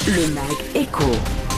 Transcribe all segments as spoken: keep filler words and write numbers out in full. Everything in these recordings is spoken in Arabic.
Le Mag Echo.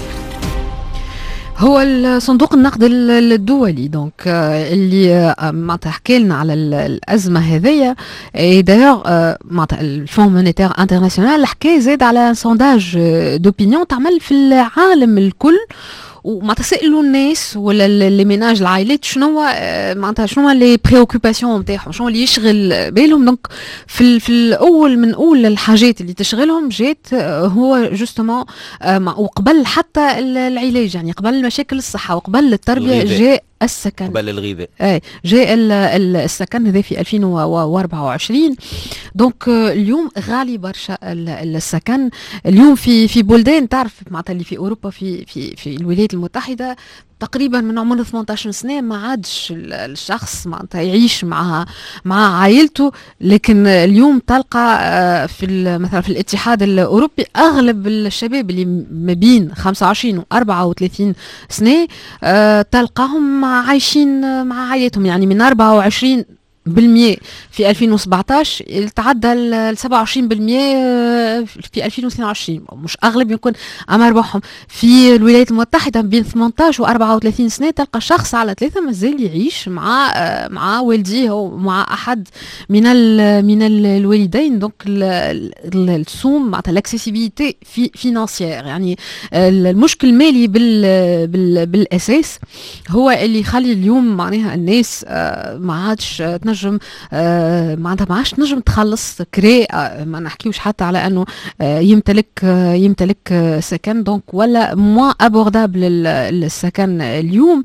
هو صندوق النقد الدولي دونك اللي معناتها حكى لنا على الازمه هذيا. دايوغ معناتها الفون مونيتير انترناسيونال حكى زاد على سونداج دوبينيون تعمل في العالم الكل، وما تسالوا الناس ولا لي ميناج العائلات شنو معناتها شنو لي بريوكوباسيون نتاعهم، شنو اللي يشغل بالهم. دونك في في الاول من اول الحاجات اللي تشغلهم جات هو جوستومون وقبل حتى العلاج، يعني قبل مشاكل الصحه وقبل التربيه جاء السكن، قبل الغذاء. اي جاء السكن هذا في ألفين وأربعة وعشرين. دونك اليوم غالي برشا السكن اليوم في في بلدان تعرف معناتها اللي في اوروبا في في في الولايات المتحده تقريبا من عمر ثمانية عشر سنه ما عادش الشخص معناتها يعيش مع مع عائلته. لكن اليوم تلقى في مثلا في الاتحاد الاوروبي اغلب الشباب اللي ما بين خمسة وعشرين و أربعة وثلاثين سنه تلقاهم عايشين مع عائلتهم، يعني من أربعة وعشرين بالمئة في ألفين وسبعطاش تعدى ال سبعة وعشرين بالمئة في ألفين واثنين وعشرين. مش اغلب يكون اما ربحهم في الولايات المتحده بين ثمانية عشر و أربعة وثلاثين سنه تلقى شخص على ثلاثه مازال يعيش مع مع والديه او مع احد من ال من الوالدين. دونك السوم معناتها الاكسيسيبيليتي في فينانسيير، يعني المشكل المالي بال بال بالاساس هو اللي يخلي اليوم معناها الناس ما عادش تنجم آه معناتها ما عادش تنجم تخلص كري. آه ما نحكيوش حتى على انه آه يمتلك آه يمتلك آه سكن. دونك ولا موا ابوردابل السكن اليوم.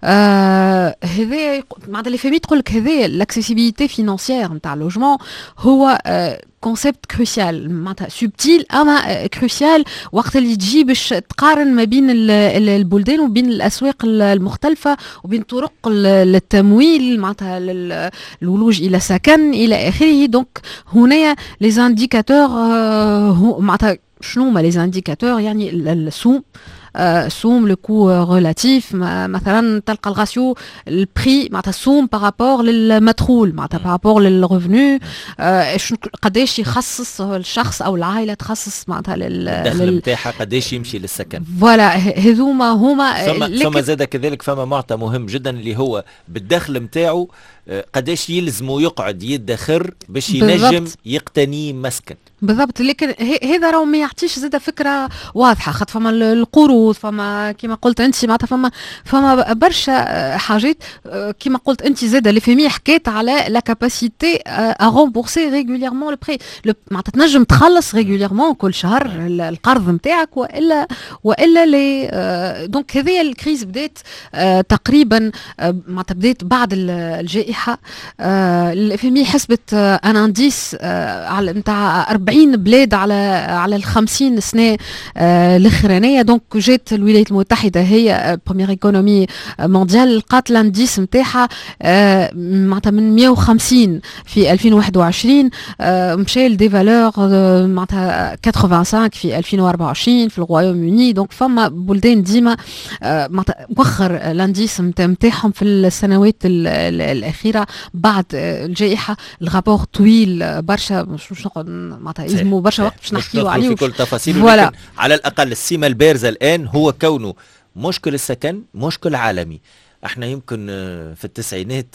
آه هذا معناتها لي فامي تقول لك هذا الاكسيسيبيليتي فينانسيير نتاع اللوجمون هو آه كونسيبت كروسيال معناتها سبتيل اما كروسيال وقت اللي تجي باش تقارن ما بين البلدان وبين الاسواق المختلفه وبين طرق التمويل معناتها الولوج الى سكن الى اخره. دونك هنا لي زانديكاتور معناتها شنو هما لي زانديكاتور، يعني السوم سوم لو كو ريلاتيف مثلا تلقى الغاسيو البري معناتها السوم بارابور للمدخول معناتها بارابور للريفنو قداش يخصص الشخص او العائله تخصص معناتها الدخل نتاعها قداش يمشي للسكن. فوالا هذوما هما. ثم ثم زاد كذلك فما معطى مهم جدا اللي هو بالدخل نتاعو قداش يلزمو يقعد يدخر باش ينجم يقتني مسكن بالضبط. لكن هذا راهو ما يعطيش زاده فكره واضحه، خاطر فما القروض فما كما قلت انت معناتها فما فما برشا حاجات كما قلت انت زاده لي فامي حكيت على لا كاباسيتي ا رومبورسي ريغوليرمون لو بري معناتها تنجم تخلص ريغوليرمون كل شهر القرض نتاعك والا والا لي. دونك هذه الكريز بدات تقريبا معناتها بدات بعد الجائحه. الفي فامي حسبت ان انديس على نتاع أربعين بلاد على على ال خمسين سنه الاخرانيه. دونك جات الولايات المتحده هي بروميير ايكونومي مونديال لقات لانديس نتاعها معناتها من مئة وخمسين في ألفين وواحد وعشرين مشى لدي فالور معناتها خمسة وثمانين في ألفين وأربعة وعشرين في الرويوم يوني. دونك فما بلدان ديما معناتها وخر لانديس نتاعهم في السنوات الاخيره بعد الجائحه. الرابور طويل برشا مش نقعد معناتها يلزموا برشا وقت باش نحكيو عليه في كل تفاصيل. ولكن على الاقل السمه البارزه الان هو كونه مشكل السكن مشكل عالمي. احنا يمكن في التسعينات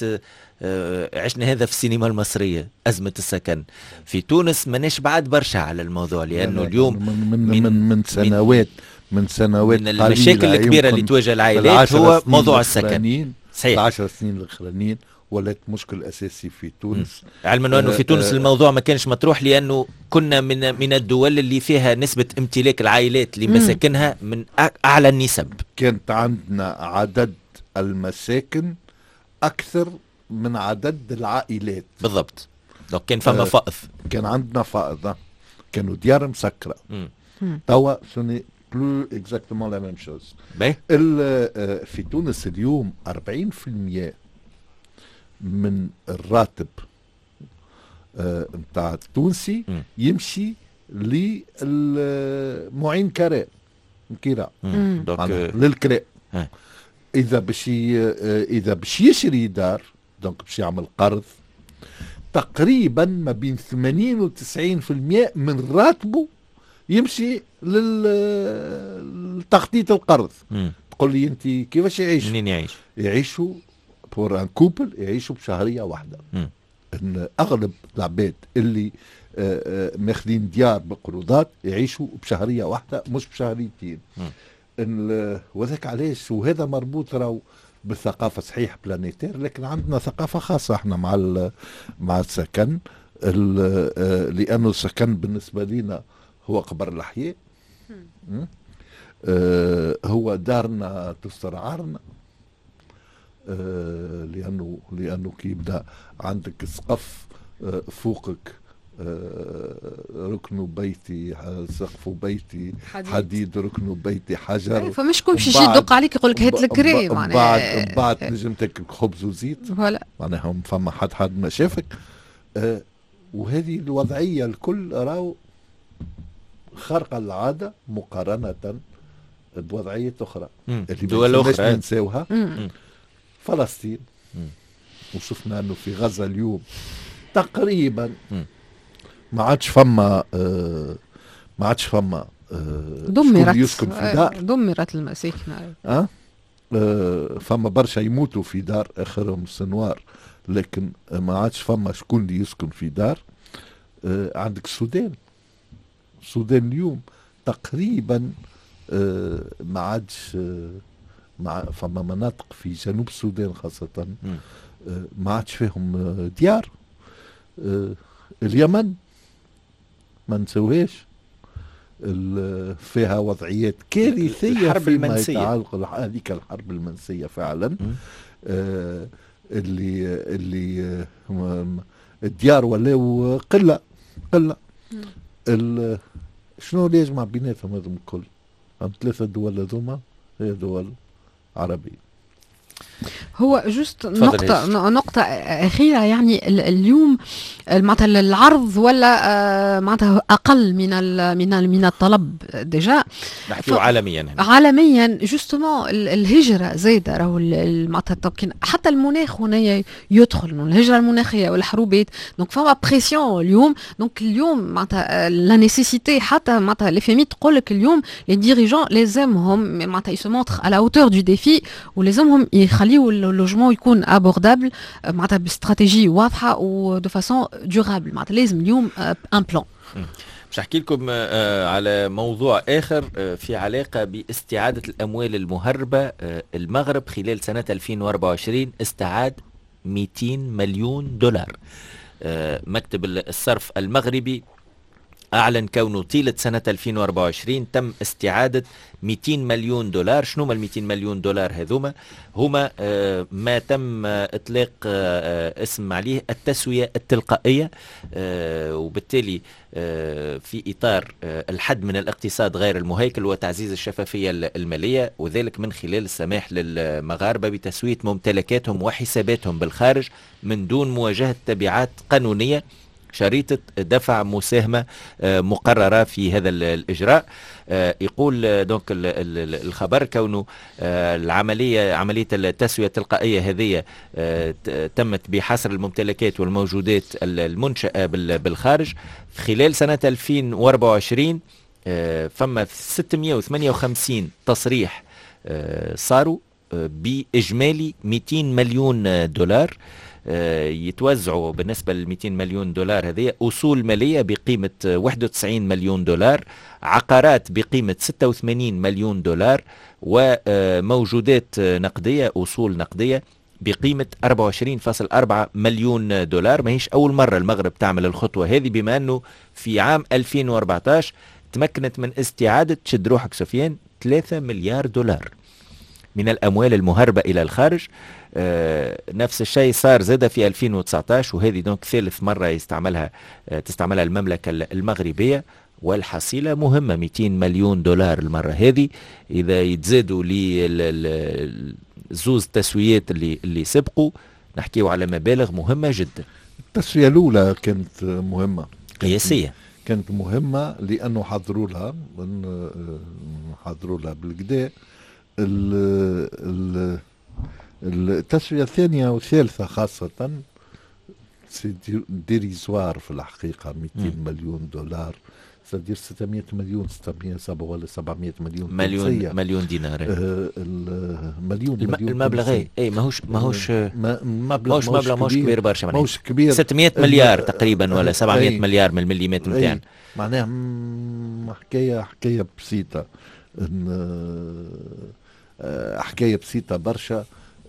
عشنا هذا في السينما المصريه ازمه السكن. في تونس ماناش بعد برشا على الموضوع لانه اليوم من من من, من سنوات من سنوات من المشاكل الكبيره اللي تواجه العائلات هو موضوع السكن. صحيح العشر سنين الاخرانيين ولات مشكل اساسي في تونس. علما انه في تونس آه الموضوع ما كانش مطروح لانه كنا من من الدول اللي فيها نسبه امتلاك العائلات لمساكنها من اعلى النسب. كانت عندنا عدد المساكن اكثر من عدد العائلات بالضبط. دونك كان فما آه فائض، كان عندنا فائض، كانوا ديار مسكره. توا سوني بلو اكزاكتومون لا ميم شوز. في تونس اليوم أربعين بالمئة من الراتب نتاع آه التونسي م. يمشي للمعين كراء كراء للكراء. اذا باش اذا باش يشري دار دونك باش يعمل قرض تقريبا ما بين ثمانين و تسعين بالمئة من راتبه يمشي للتخطيط القرض. م. تقول لي انت كيفاش يعيشوا؟ منين يعيش؟ يعيشوا بور ان كوبل يعيشوا بشهريه واحده. م. ان اغلب العباد اللي ماخذين ديار بقروضات يعيشوا بشهريه واحده مش بشهريتين. ان وذاك علاش وهذا مربوط راهو بالثقافه صحيح بلانيتير، لكن عندنا ثقافه خاصه احنا مع مع السكن، لانه السكن بالنسبه لنا هو قبر الاحياء. هو دارنا تستر عارنا. لانه لانه كي يبدا عندك سقف فوقك ركن بيتي سقف بيتي حديد, حديد ركن بيتي حجر. فمش كل شيء يدق عليك يقول لك هات الكري معناها بعد بعد نجم تاكل خبز وزيت فوالا معناها فما حد حد ما شافك. آه وهذه الوضعيه الكل راهو خارقه العاده مقارنه بوضعيه اخرى اللي دول اخرى ننساوها. فلسطين مم. وشفنا انه في غزه اليوم تقريبا مم. ما عادش فما آه ما عادش فما آه دمرت يسكن في دار، دمرت المساكن. أه؟ آه فما برشا يموتوا في دار اخرهم سنوار، لكن ما عادش فما شكون اللي يسكن في دار. آه عندك السودان، السودان اليوم تقريبا آه ما عادش آه مع فما مناطق في جنوب السودان خاصة آه ما عادش فيهم آه ديار. آه اليمن ما نسوهاش فيها وضعيات كارثية، الحرب المنسية، هذيك الحرب المنسية فعلا. آه اللي اللي آه الديار ولاو قلة قلة. شنو اللي يجمع بيناتهم هذم الكل؟ هم ثلاثة دول هذوما هي دول عربية. هو جست نقطة نقطة أخيرة، يعني اليوم معناتها العرض ولا معناتها أقل من من من الطلب ديجا. نحكيو ف... عالميا هنا. عالميا جوستومون الهجرة زايدة، راهو معناتها حتى المناخ هنا يدخل الهجرة المناخية والحروبات، دونك فما بريسيون اليوم. دونك اليوم معناتها لا نيسيسيتي حتى معناتها لي فيمي تقول لك اليوم لي ديريجون لازمهم معناتها يسو مونتر على هوتور دو ديفي، ولازمهم يخليوا اللوجمون يكون ابوردابل معناتها باستراتيجيه واضحه ودو فاسون دورابل. معناتها لازم اليوم ان بلان. باش احكي لكم على موضوع اخر في علاقه باستعاده الاموال المهربه. المغرب خلال سنه ألفين وأربعة وعشرين استعاد مئتين مليون دولار. مكتب الصرف المغربي أعلن كونه طيلة سنة ألفين وأربعة وعشرين تم استعادة مئتين مليون دولار. شنو ما المئتين مليون دولار هذوما؟ هما آه ما تم آه إطلاق آه اسم عليه التسوية التلقائية، آه وبالتالي آه في إطار آه الحد من الاقتصاد غير المهيكل وتعزيز الشفافية المالية، وذلك من خلال السماح للمغاربة بتسوية ممتلكاتهم وحساباتهم بالخارج من دون مواجهة تبعات قانونية، شريطة دفع مساهمة مقررة في هذا الإجراء. يقول دونك الخبر كونه العملية عملية التسوية التلقائية هذه تمت بحصر الممتلكات والموجودات المنشأة بالخارج خلال سنة ألفين وأربعة وعشرين. فما ستمئة وثمانية وخمسين تصريح صاروا بإجمالي مئتين مليون دولار. يتوزعوا بالنسبة ل مئتين مليون دولار هذه أصول مالية بقيمة واحد وتسعين مليون دولار، عقارات بقيمة ستة وثمانين مليون دولار، وموجودات نقدية أصول نقدية بقيمة أربعة وعشرين فاصلة أربعة مليون دولار. ما هيش أول مرة المغرب تعمل الخطوة هذه، بما أنه في عام ألفين وأربعة عشر تمكنت من استعادة شد روحك سفيان ثلاثة مليار دولار من الأموال المهربة إلى الخارج. آه نفس الشيء صار زاد في ألفين وتسعة عشر، وهذه دونك ثالث مرة يستعملها آه تستعملها المملكة المغربية، والحصيلة مهمة مئتين مليون دولار المرة هذه. إذا يتزادوا لزوز تسويات اللي اللي سبقوا نحكيو على مبالغ مهمة جدا. التسوية الأولى كانت مهمة قياسية، كانت مهمة لأنه حضروا لها حضروا لها بالكدا. التسوية الثانية والثالثة خاصة ديريزوار في الحقيقة. مئتين مليون دولار سدير ستمائة مليون ستمائة سبعة ولا سبعمائة مليون مليون تونسية. مليون دينار. آه المليون الم... مليون المبلغ اي اي ماهوش ماهوش ما ماهوش مبلغ ماهوش كبير برشا، ماهوش كبير، ستمائة مليار تقريبا ولا سبعمائة مليار من المليمات نتاعنا. معناها حكايه حكايه بسيطه، حكايه بسيطه برشا.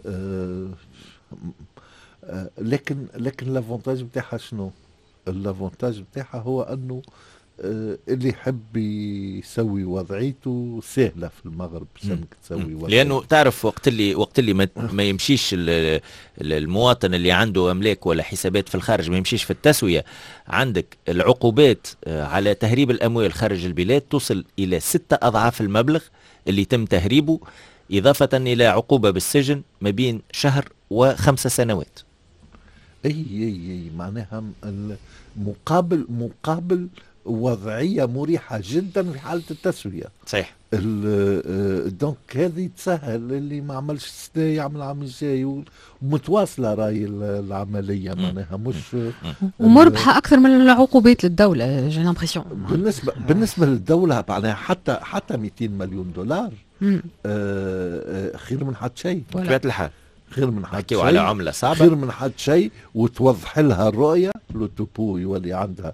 لكن لكن لافونتاج بتاعها شنو؟ اللافونتاج بتاعها هو انه اللي يحب يسوي وضعيته سهله في المغرب سمك تسوي وضعيته، لانه تعرف وقت اللي وقت اللي ما, ما يمشيش المواطن اللي عنده املاك ولا حسابات في الخارج، ما يمشيش في التسويه، عندك العقوبات على تهريب الاموال خارج البلاد توصل الى ستة اضعاف المبلغ اللي تم تهريبه، اضافه الى عقوبه بالسجن ما بين شهر وخمس سنوات. اي اي اي معناها مقابل مقابل وضعيه مريحه جدا في حاله التسويه. صحيح. دونك هذه تسهل، اللي ما عملش السنه يعمل العام الجاي، ومتواصله راي العمليه معناها مش ومربحه اكثر من العقوبات للدوله. جي لامبرسيون بالنسبه بالنسبه للدوله معناها حتى حتى مئتين مليون دولار آه خير من حد شيء بطبيعه الحال، خير من حد شيء على عمله صعبه، خير من حد شيء، وتوضح لها الرؤيه، لو توبو يولي عندها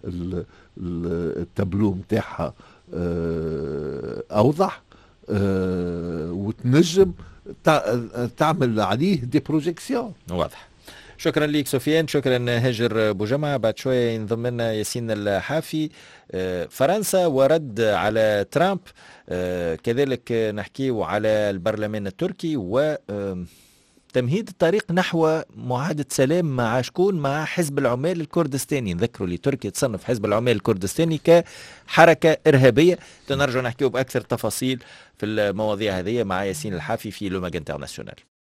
التابلو نتاعها اوضح، وتنجم تعمل عليه دي بروجيكسيون. واضح. شكرا ليك سفيان، شكرا هاجر بوجمعة. بعد شويه ينضم لنا ياسين الحافي. فرنسا ورد على ترامب، كذلك نحكيه على البرلمان التركي و تمهيد الطريق نحو معاهدة سلام مع شكون؟ مع حزب العمال الكردستاني. نذكروا لي تركيا تصنف حزب العمال الكردستاني كحركة إرهابية. نرجع نحكيه بأكثر تفاصيل في المواضيع هذه مع ياسين الحافي في لوماج انترناسيونال.